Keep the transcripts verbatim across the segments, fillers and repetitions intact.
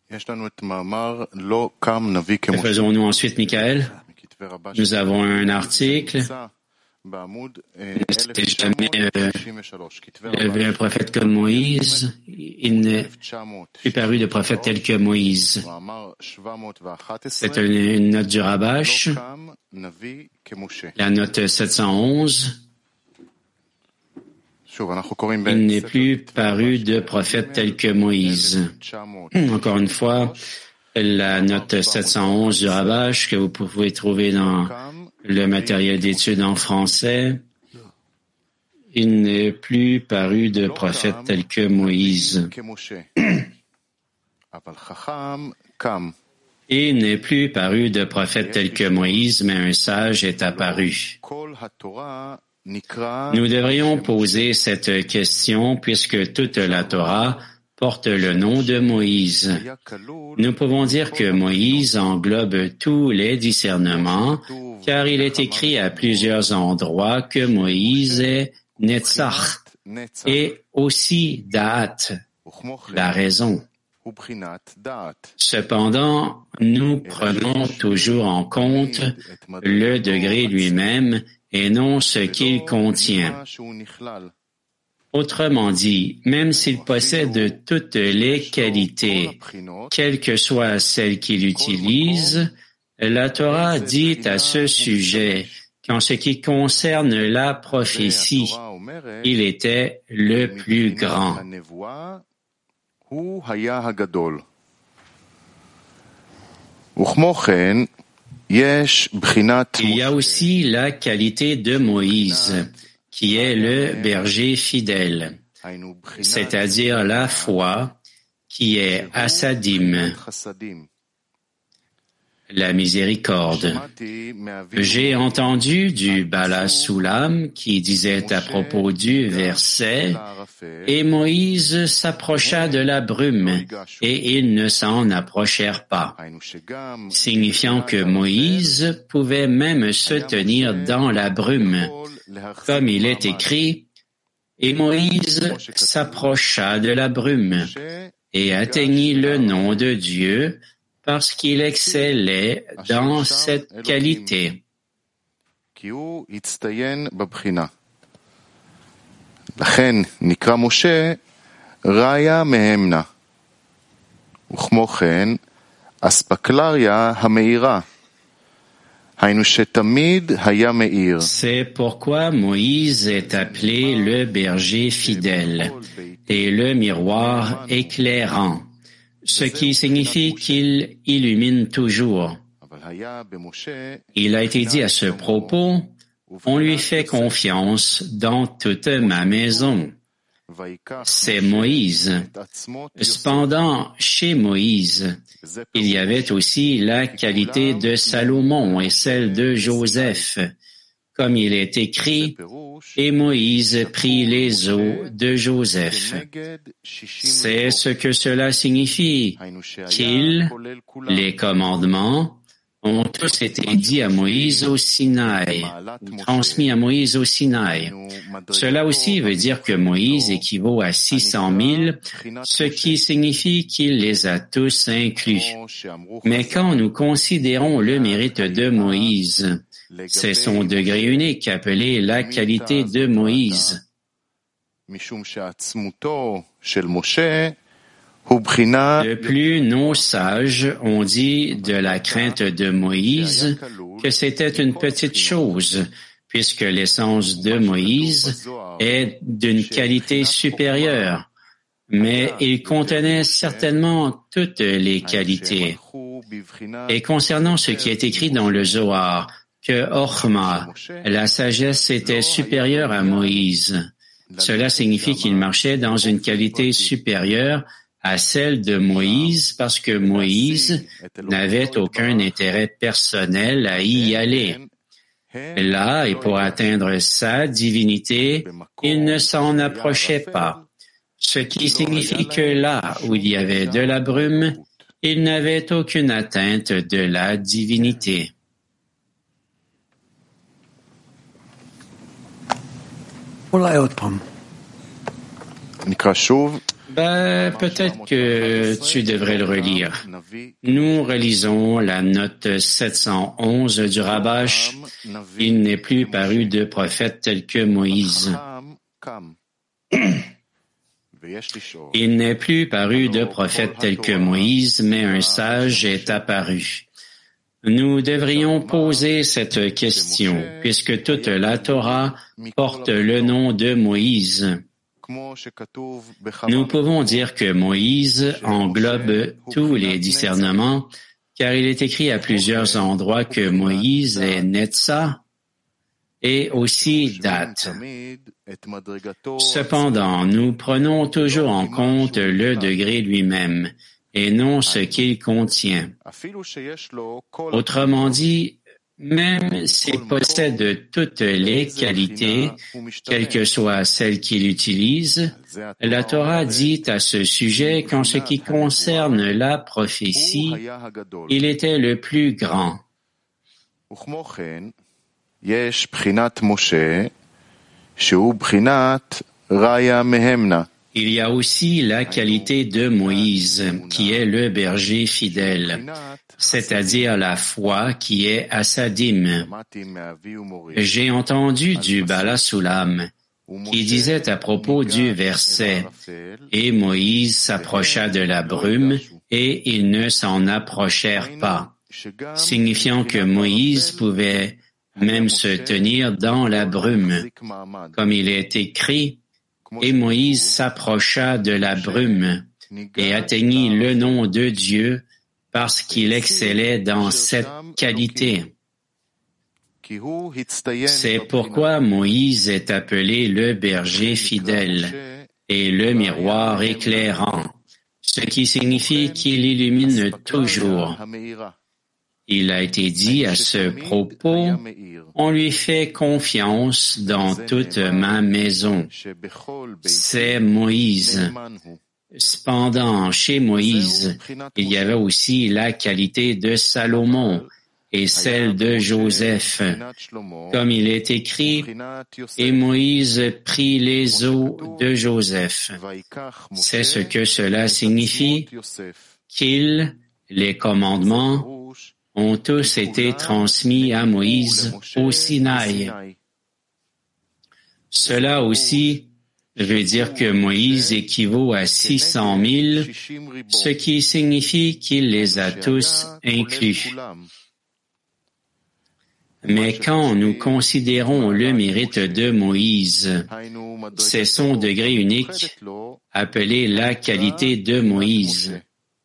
Que faisons-nous ensuite, Michael? Nous avons un article. Ne s'est jamais euh, levé un prophète comme Moïse. Il n'est plus paru de prophète tel que Moïse. C'est une, une note du Rabash, la note sept cent onze. Il n'est plus paru de prophète tel que Moïse. Encore une fois, la note sept cent onze du Rabash que vous pouvez trouver dans le matériel d'études en français. Il n'est plus paru de prophète tel que Moïse. Et il n'est plus paru de prophète tel que Moïse, mais un sage est apparu. Nous devrions poser cette question puisque toute la Torah porte le nom de Moïse. Nous pouvons dire que Moïse englobe tous les discernements, car il est écrit à plusieurs endroits que Moïse est Netzach et aussi Da'at, la raison. Cependant, nous prenons toujours en compte le degré lui-même et non ce qu'il contient. Autrement dit, même s'il possède toutes les qualités, quelles que soient celles qu'il utilise, la Torah dit à ce sujet qu'en ce qui concerne la prophétie, il était le plus grand. Il y a aussi la qualité de Moïse, qui est le berger fidèle, c'est-à-dire la foi, qui est Hasadim, la miséricorde. J'ai entendu du Bala Soulam qui disait à propos du verset « Et Moïse s'approcha de la brume, et ils ne s'en approchèrent pas », signifiant que Moïse pouvait même se tenir dans la brume, comme il est écrit « Et Moïse s'approcha de la brume, et atteignit le nom de Dieu, parce qu'il excellait dans cette qualité. » לכן נקרא משה ראיה מהמנה, וכמו כן אספקלריה המאירה, היינו שתמיד היה מאיר. C'est pourquoi Moïse est appelé le berger fidèle et le miroir éclairant, ce qui signifie qu'il illumine toujours. Il a été dit à ce propos, on lui fait confiance dans toute ma maison. C'est Moïse. Cependant, chez Moïse, il y avait aussi la qualité de Salomon et celle de Joseph, comme il est écrit, et Moïse prit les os de Joseph. C'est ce que cela signifie, qu'ils, les commandements, ont tous été dits à Moïse au Sinaï, transmis à Moïse au Sinaï. Cela aussi veut dire que Moïse équivaut à six cent mille, ce qui signifie qu'il les a tous inclus. Mais quand nous considérons le mérite de Moïse, c'est son degré unique appelé la qualité de Moïse. De plus, nos sages ont dit de la crainte de Moïse que c'était une petite chose, puisque l'essence de Moïse est d'une qualité supérieure, mais il contenait certainement toutes les qualités. Et concernant ce qui est écrit dans le Zohar, que Orma, la sagesse, était supérieure à Moïse, cela signifie qu'il marchait dans une qualité supérieure à celle de Moïse parce que Moïse n'avait aucun intérêt personnel à y aller. Là, et pour atteindre sa divinité, il ne s'en approchait pas, ce qui signifie que là où il y avait de la brume, il n'avait aucune atteinte de la divinité. Ben, peut-être que tu devrais le relire. Nous relisons la note sept cent onze du Rabash. Il n'est plus paru de prophète tel que Moïse. Il n'est plus paru de prophète tel que Moïse, mais un sage est apparu. Nous devrions poser cette question, puisque toute la Torah porte le nom de Moïse. Nous pouvons dire que Moïse englobe tous les discernements, car il est écrit à plusieurs endroits que Moïse est Netza et aussi date. Cependant, nous prenons toujours en compte le degré lui-même et non ce qu'il contient. Autrement dit, même s'il possède toutes les qualités, quelles que soient celles qu'il utilise, la Torah dit à ce sujet qu'en ce qui concerne la prophétie, il était le plus grand. Il y a aussi la qualité de Moïse, qui est le berger fidèle, c'est-à-dire la foi qui est à sa dîme. J'ai entendu du Bala Soulam qui disait à propos du verset « Et Moïse s'approcha de la brume, et ils ne s'en approchèrent pas », signifiant que Moïse pouvait même se tenir dans la brume, comme il est écrit « Et Moïse s'approcha de la brume et atteignit le nom de Dieu parce qu'il excellait dans cette qualité. » C'est pourquoi Moïse est appelé le berger fidèle et le miroir éclairant, ce qui signifie qu'il illumine toujours. Il a été dit à ce propos, « On lui fait confiance dans toute ma maison. » C'est Moïse. Cependant, chez Moïse, il y avait aussi la qualité de Salomon et celle de Joseph. Comme il est écrit, « Et Moïse prit les os de Joseph. » C'est ce que cela signifie, qu'ils, les commandements, ont tous été transmis à Moïse au Sinaï. Cela aussi veut dire que Moïse équivaut à six cent mille, ce qui signifie qu'il les a tous inclus. Mais quand nous considérons le mérite de Moïse, c'est son degré unique, appelé la qualité de Moïse.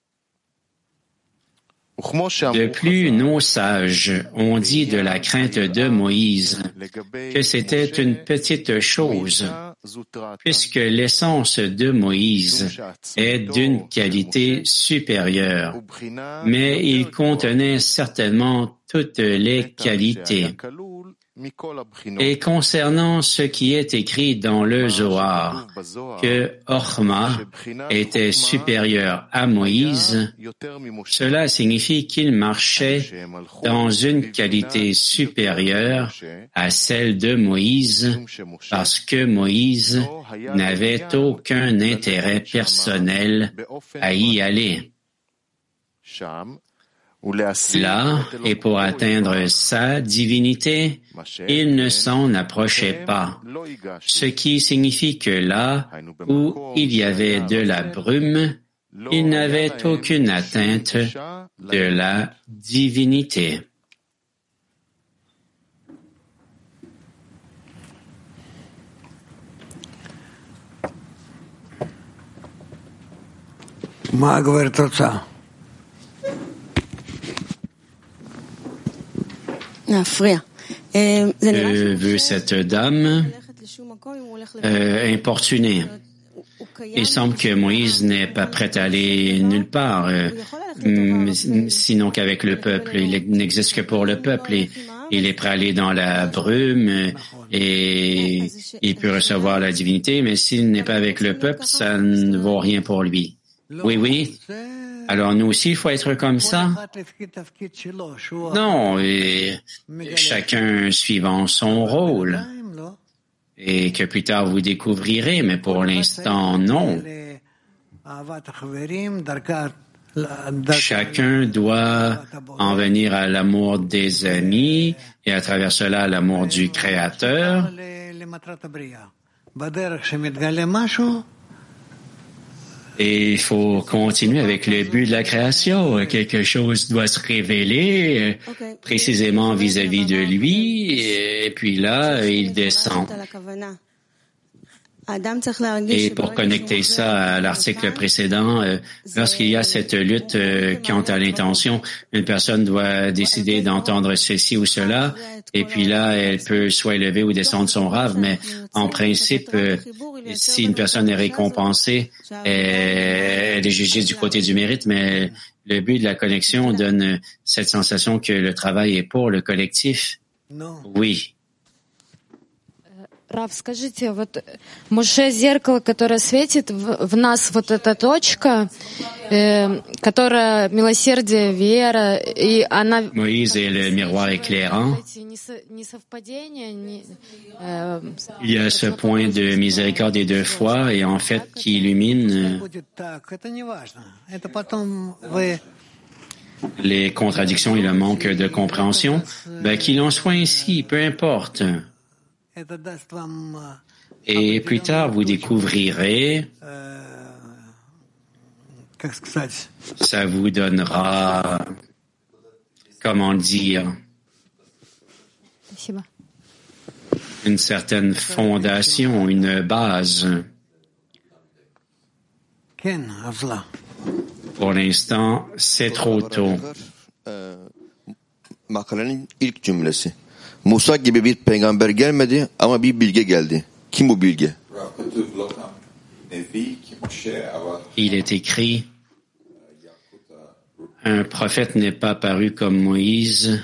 De plus, nos sages ont dit de la crainte de Moïse que c'était une petite chose, puisque l'essence de Moïse est d'une qualité supérieure, mais il contenait certainement toutes les qualités. Et concernant ce qui est écrit dans le Zohar, que Orma était supérieur à Moïse, cela signifie qu'il marchait dans une qualité supérieure à celle de Moïse, parce que Moïse n'avait aucun intérêt personnel à y aller. Là, et pour atteindre sa divinité, il ne s'en approchait pas, ce qui signifie que là où il y avait de la brume, il n'avait aucune atteinte de la divinité. Euh, veut cette dame euh, importuner. Il semble que Moïse n'est pas prêt à aller nulle part, euh, sinon qu'avec le peuple. Il n'existe que pour le peuple et il est prêt à aller dans la brume et il peut recevoir la divinité, mais s'il n'est pas avec le peuple, ça ne vaut rien pour lui. Oui, oui. Alors nous aussi, il faut être comme ça? Non, et chacun suivant son rôle. Et que plus tard vous découvrirez, mais pour l'instant, non. Chacun doit en venir à l'amour des amis et à travers cela à l'amour du Créateur. Et il faut continuer avec le but de la création. Quelque chose doit se révéler okay. précisément vis-à-vis de lui, et puis là, il descend. Et pour connecter ça à l'article précédent, euh, lorsqu'il y a cette lutte euh, quant à l'intention, une personne doit décider d'entendre ceci ou cela, et puis là, elle peut soit élever ou descendre son rave, mais en principe, euh, si une personne est récompensée, elle est jugée du côté du mérite, mais le but de la connexion donne cette sensation que le travail est pour le collectif. Oui. Рав, скажите, вот Моше зеркало, которое светит в, в нас, вот эта точка, э, которая милосердие, вера, и она... Moïse est le miroir éclairant. Несовпадение, не, э, Il y a ce point de miséricorde et de foi, et en fait, qui illumine les contradictions et le manque de compréhension. Ben, qu'il en soit ainsi, peu importe. Et plus tard, vous découvrirez, ça vous donnera, comment dire, une certaine fondation, une base. Pour l'instant, c'est trop tôt. Musa gibi bir peygamber gelmedi ama bir bilge geldi. Kim bu bilge? Il est écrit, un prophète n'est pas paru comme Moïse.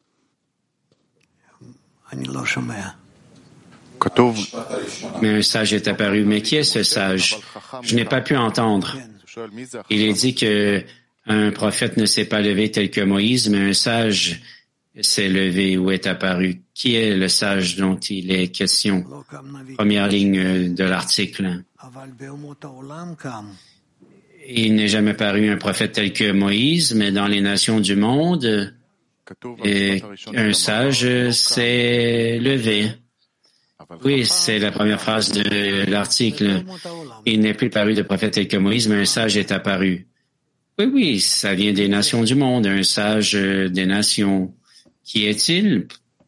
Mais un sage est apparu. Mais qui est ce sage? Je n'ai pas pu entendre. Il est dit que un prophète ne s'est pas levé tel que Moïse, mais un sage s'est levé ou est apparu. Qui est le sage dont il est question? Première ligne de l'article. Il n'est jamais paru un prophète tel que Moïse, mais dans les nations du monde, et un sage s'est levé. Oui, c'est la première phrase de l'article. Il n'est plus paru de prophète tel que Moïse, mais un sage est apparu. Oui, oui, ça vient des nations du monde, un sage des nations. Qui est-il?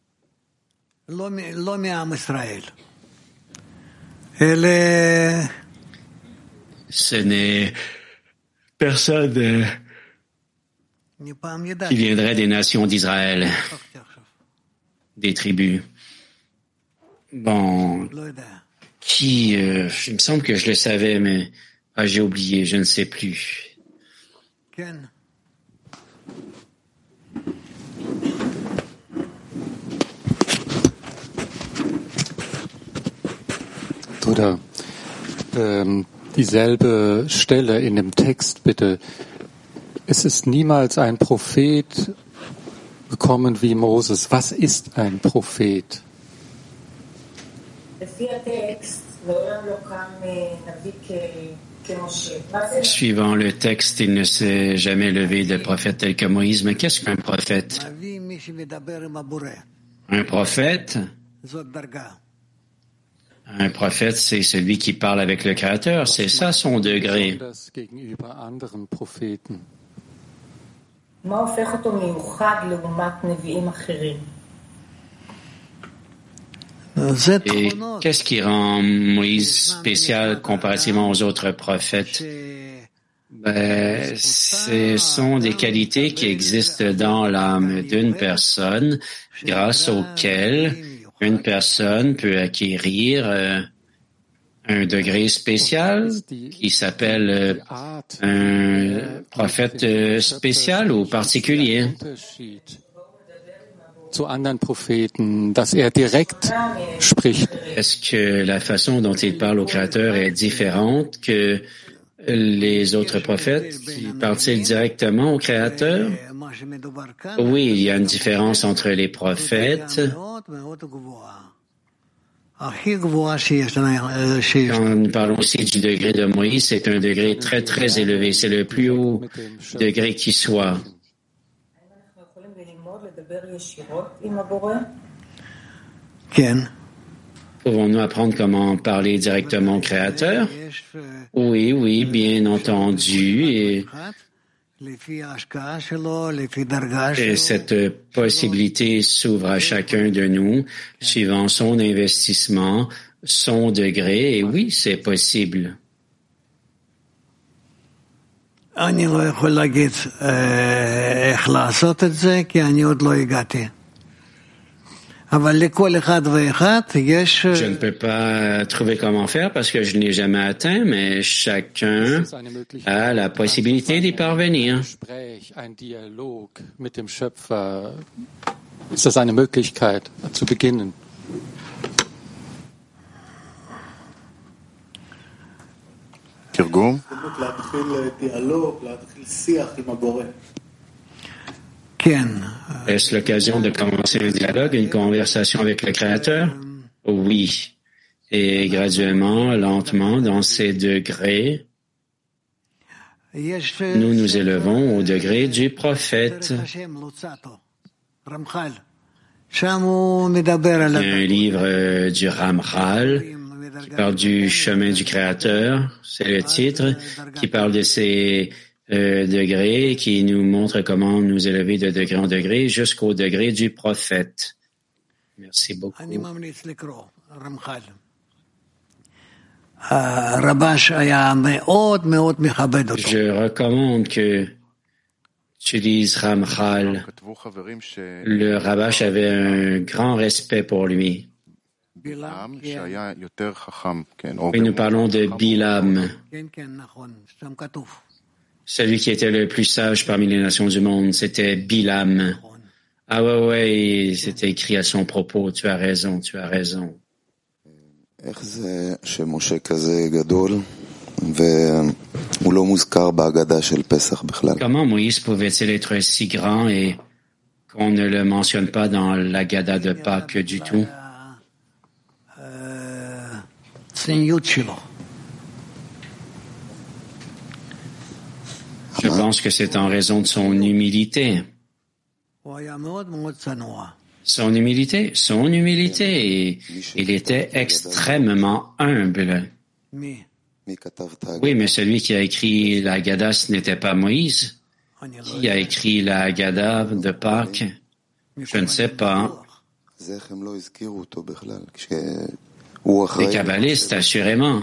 Ce n'est personne qui viendrait des nations d'Israël, des tribus. Bon, qui, euh, il me semble que je le savais, mais ah, j'ai oublié, je ne sais plus. Oder ähm, dieselbe Stelle in dem Text, bitte. Es ist niemals ein Prophet gekommen wie Moses. Was ist ein Prophet? Suivant le texte, il ne s'est jamais levé de prophète tel que Moïse. Mais qu'est-ce qu'un prophète? Un prophète? Un prophète, c'est celui qui parle avec le Créateur. C'est ça son degré. Et qu'est-ce qui rend Moïse spécial comparativement aux autres prophètes? Ben, ce sont des qualités qui existent dans l'âme d'une personne, grâce auxquelles une personne peut acquérir euh, un degré spécial qui s'appelle euh, un prophète euh, spécial ou particulier. Est-ce que la façon dont il parle au Créateur est différente que les autres prophètes? Parlent-ils directement au Créateur? Oui, il y a une différence entre les prophètes Quand nous parlons aussi du degré de Moïse, c'est un degré très, très élevé. C'est le plus haut degré qui soit. Pouvons-nous apprendre comment parler directement au Créateur? Oui, oui, bien entendu. Et, et cette possibilité s'ouvre à chacun de nous, suivant son investissement, son degré. Et oui, c'est possible. Je ne peux pas trouver comment faire parce que je n'ai jamais atteint, mais chacun a la possibilité d'y parvenir. Ein Dialog mit dem Schöpfer. Ist das eine Möglichkeit, zu beginnen? תרגום. Est-ce l'occasion de commencer un dialogue, une conversation avec le Créateur? Oui. Et graduellement, lentement, dans ces degrés, nous nous élevons au degré du prophète. Il y a un livre du Ramchal qui parle du chemin du Créateur, c'est le titre, qui parle de ces euh, degrés, qui nous montre comment nous élever de degré en degré jusqu'au degré du prophète. Merci beaucoup. Je recommande que tu lises Ramchal. Le Rabash avait un grand respect pour lui. Et nous parlons de Bilam, celui qui était le plus sage parmi les nations du monde, c'était Bilam. Ah ouais, ouais, c'était écrit à son propos, tu as raison, tu as raison. Comment Moïse pouvait-il être si grand et qu'on ne le mentionne pas dans l'Agada de Pâques du tout? Je pense que c'est en raison de son humilité. Son humilité, son humilité, et il était extrêmement humble. Oui, mais celui qui a écrit la Haggadah, ce n'était pas Moïse. Qui a écrit la Haggadah de Pâques? Je ne sais pas. Les kabbalistes, assurément.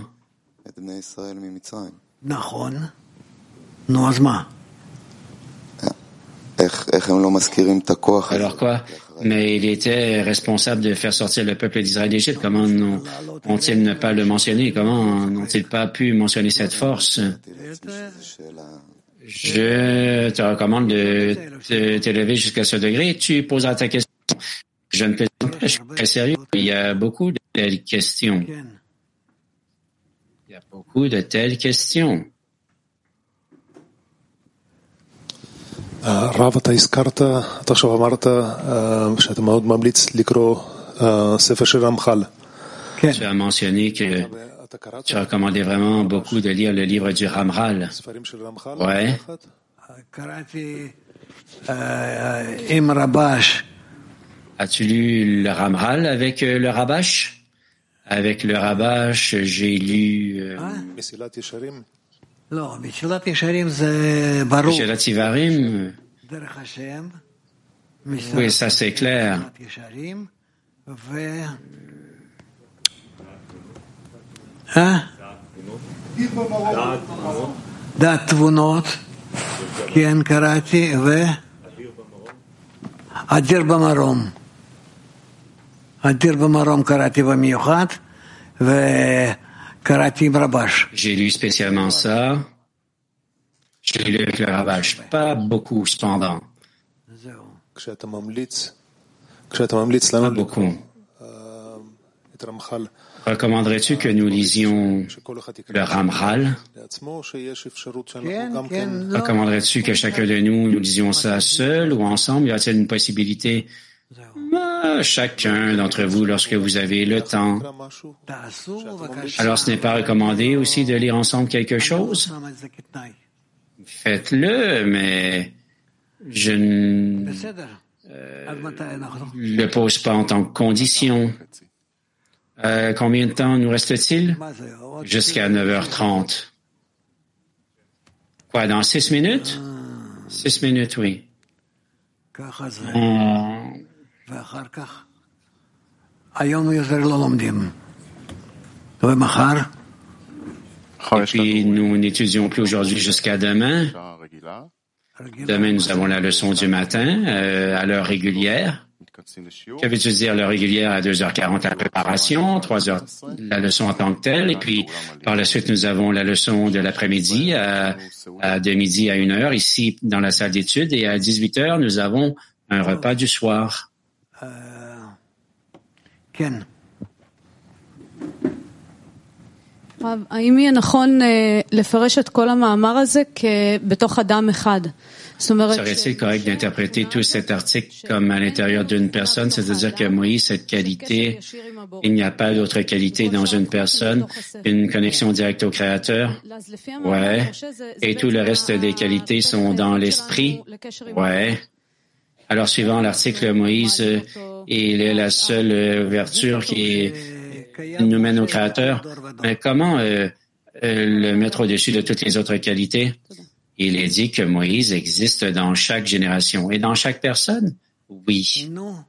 Alors quoi? Mais il était responsable de faire sortir le peuple d'Israël d'Égypte. Comment ont-ils ne pas le mentionner? Comment n'ont-ils pas pu mentionner cette force? Je te recommande de t'élever jusqu'à ce degré. Tu poseras ta question. Je ne plaisante pas, je suis très sérieux. Il y a beaucoup de telles questions. Il y a beaucoup de telles questions. רב, אתה הזכרת, אתה עכשיו אמרת שאתה מאוד ממליץ לקרוא ספר של רמח"ל. Tu as mentionné que tu recommandais vraiment beaucoup de lire le livre du Ramchal. Ouais. As-tu lu le Ramchal avec le Rabash? Avec le Rabash, j'ai lu... Euh... Meshilat Yivarim. Oui, ça c'est clair. דעת תבונות, כן קראתי, ואדיר במרום. אדיר במרום קראתי במיוחד, וקראתי עם רבש. J'ai lu spécialement ça. J'ai lu avec le Rabash. Pas beaucoup, cependant. כשאתה ממליץ, כשאתה ממליץ לנו לקרוא את רמח"ל, recommanderais-tu que nous lisions le Ramchal? Recommanderais-tu que chacun de nous, nous lisions ça seul ou ensemble? Y a-t-il une possibilité? Ah, chacun d'entre vous, lorsque vous avez le temps. Alors, ce n'est pas recommandé aussi de lire ensemble quelque chose? Faites-le, mais je ne euh, le pose pas en tant que condition. Euh, combien de temps nous reste-t-il? Jusqu'à neuf heures trente. Quoi, dans six minutes? Six minutes, oui. On... Et puis, nous n'étudions plus aujourd'hui jusqu'à demain. Demain, nous avons la leçon du matin euh, à l'heure régulière. Que veut-tu dire l'heure régulière à deux heures quarante la préparation, trois heures la leçon en tant que telle, et puis par la suite, nous avons la leçon de l'après-midi à, à de midi à une heure ici dans la salle d'études, et à dix-huit heures, nous avons un repas du soir. Uh, Ken. האם יהיה נכון לפרש את כל המאמר הזה בתוך אדם אחד? Serait-il correct d'interpréter tout cet article comme à l'intérieur d'une personne, c'est-à-dire que Moïse, cette qualité, il n'y a pas d'autre qualité dans une personne, une connexion directe au Créateur? Ouais. Et tout le reste des qualités sont dans l'esprit? Ouais. Alors, suivant l'article, Moïse, il est la seule ouverture qui nous mène au Créateur. Mais comment euh, euh, le mettre au-dessus de toutes les autres qualités? Il est dit que Moïse existe dans chaque génération et dans chaque personne? Oui.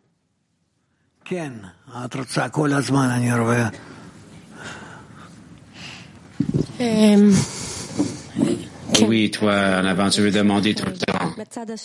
Oui, toi, en avant, tu veux demander tout le temps.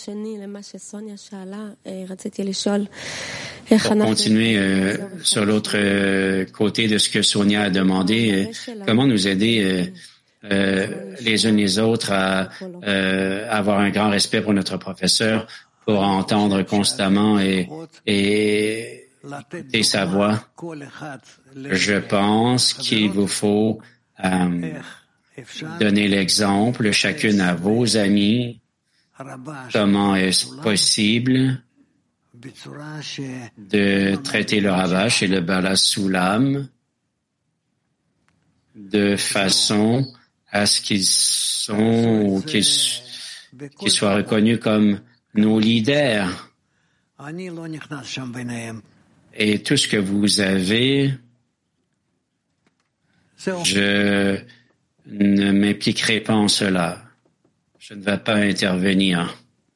Pour continuer euh, sur l'autre euh, côté de ce que Sonia a demandé, euh, comment nous aider euh, euh, les uns les autres à euh, avoir un grand respect pour notre professeur, pour entendre constamment et, et écouter sa voix. Je pense qu'il vous faut euh, donner l'exemple, chacune à vos amis, comment est-ce possible de traiter le Ravash et le Bala Sulam de façon à ce qu'ils sont ou qu'ils, qu'ils soient reconnus comme nos leaders. Et tout ce que vous avez, je ne m'impliquerai pas en cela. Je ne vais pas intervenir.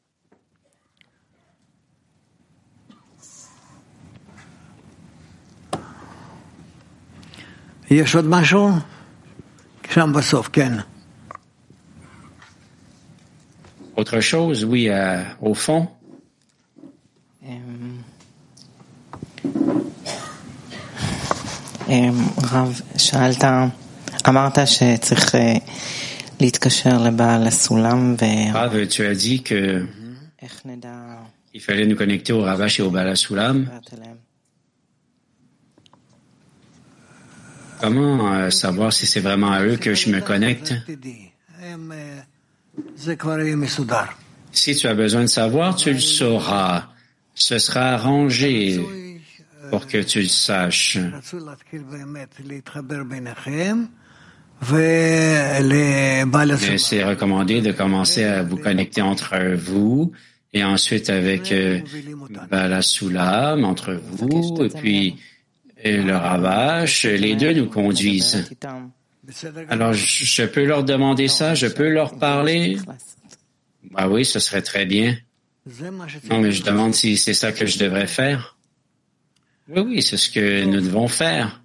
יש עוד משהו? שם בסוף, כן. Autre chose, oui, euh, au fond. רב, שאלת, אמרת שצריך להתקשר לבעל הסולם ו... Rav, tu as dit que il fallait nous connecter au Ravash et au Bala Sulam. Comment euh, savoir si c'est vraiment à eux que je me connecte? Si tu as besoin de savoir, tu le sauras. Ce sera arrangé pour que tu le saches. Mais c'est recommandé de commencer à vous connecter entre vous et ensuite avec euh, Bala Sulam, entre vous, et puis et le Ravash, les deux nous conduisent. Alors, je peux leur demander ça, je peux leur parler. Ah oui, ce serait très bien. Non, mais je demande si c'est ça que je devrais faire. Oui, oui, c'est ce que nous devons faire.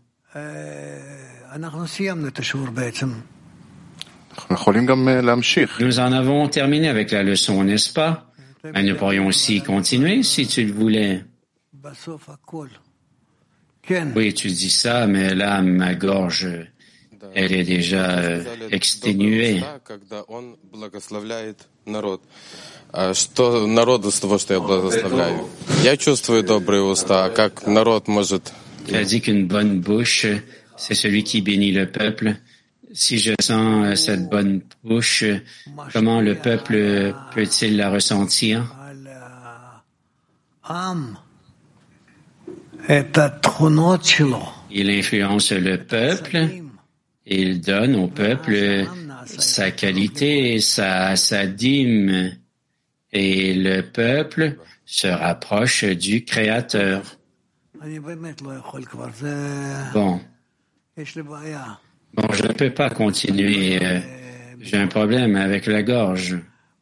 Nous en avons terminé avec la leçon, n'est-ce pas? Mais nous pourrions aussi continuer si tu le voulais. Oui, tu dis ça, mais là, ma gorge, elle est déjà euh, exténuée. Что народу с того, что я благословляю? Я чувствую добрые уста, как народ может... Tu as dit qu'une bonne bouche, c'est celui qui bénit le peuple. Si je sens cette bonne bouche, comment le peuple peut-il la ressentir? Il influence le peuple. Il donne au peuple sa qualité, sa, sa dîme. Et le peuple se rapproche du Créateur. Bon. Bon, je ne peux pas continuer. J'ai un problème avec la gorge.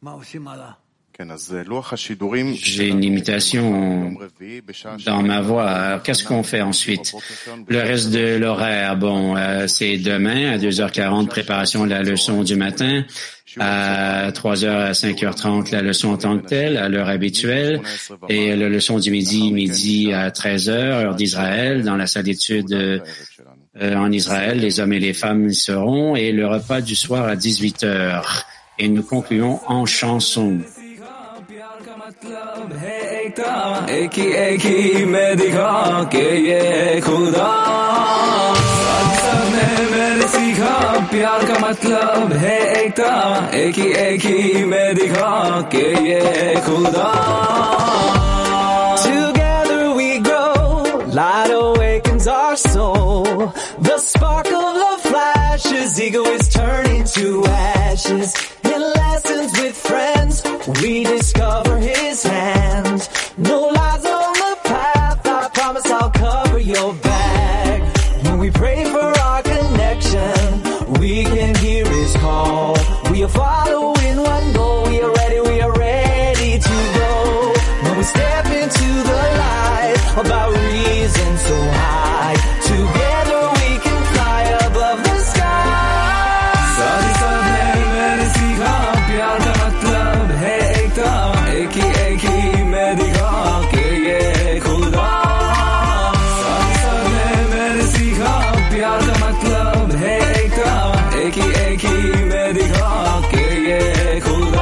J'ai une limitation dans ma voix. Alors, qu'est-ce qu'on fait ensuite? Le reste de l'horaire, bon, euh, c'est demain à deux heures quarante, préparation de la leçon du matin. À trois heures à cinq heures trente, la leçon en tant que telle, à l'heure habituelle. Et la leçon du midi, midi à treize heures, heure d'Israël, dans la salle d'études euh, en Israël. Les hommes et les femmes y seront. Et le repas du soir à dix-huit heures. Et nous concluons en chanson. प्यार का मतलब है एकता एक ही एक ही में दिखा के ये खुदा Together we grow light awakens our soul the spark of love flashes ego is turning to ashes in lessons with friends we discover his hand no lies on the path I promise I'll cover your back when we pray for our connection we can hear his call. We are following one goal. We are ready, we are ready to go. When we step into the light of our reason so high, together we can fly above the sky. साथी साथ है मैंने सीखा प्यार का मतलब है एकता एक ही एक ही मैं दिखा के ये खुदा साथी साथ है मैंने सीखा प्यार का मतलब है एक ही एक ही मैं दिखा के ये खुदा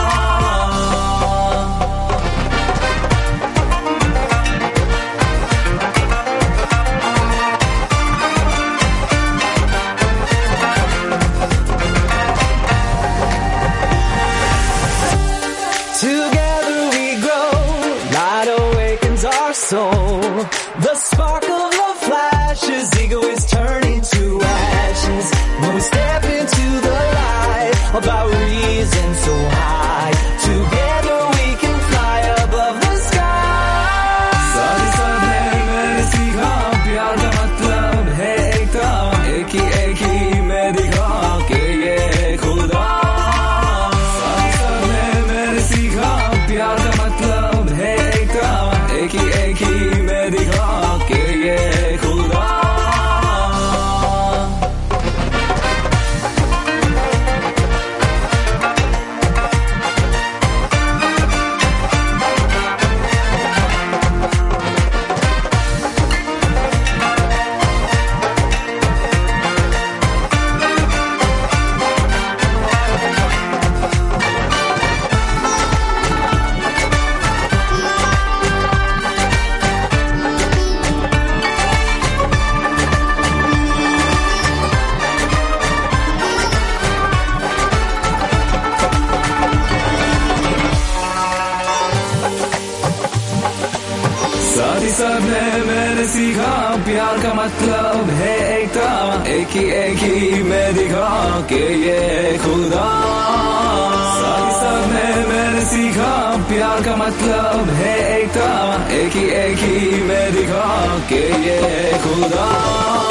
Together we grow, light awakens our soul. The spark of love flashes, ego is turning to ashes. When we step into the light of our reason so high, together we can fly above the sky. साथी साथ है मैंने सीखा प्यार का मतलब है एकता एक ही एक ही मैं दिखा के ये खुदा साथी साथ है मैंने सीखा प्यार का मतलब है एकता एक ही एक ही मैं दिखा के ये खुदा साथी साथ है मैंने सीखा प्यार का मतलब है एकता एक ही एक ही मैं दिखा के ये खुदा साथी साथ है मैंने सीखा प्यार का मतलब है एकता एक ही एक ही मैं दिखा के ये खुदा